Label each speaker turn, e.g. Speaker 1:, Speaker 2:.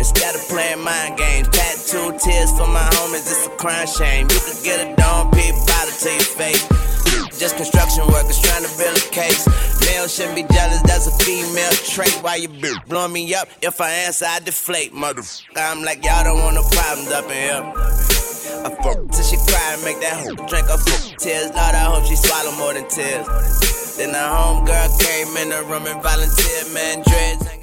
Speaker 1: Instead of playing mind games, tattoo tears for my homies, it's a crime shame. You could get a Dom P bottle to your face. Just construction workers trying to build a case. Male shouldn't be jealous, that's a female trait. Why you blowing me up? If I answer, I deflate, motherfucker. I'm like, y'all don't want no problems up in here. I fuck till she cry and make that hoe drink her fuck tears. Lord, I hope she swallow more than tears. Then the homegirl came in the room and volunteered, man, dreads.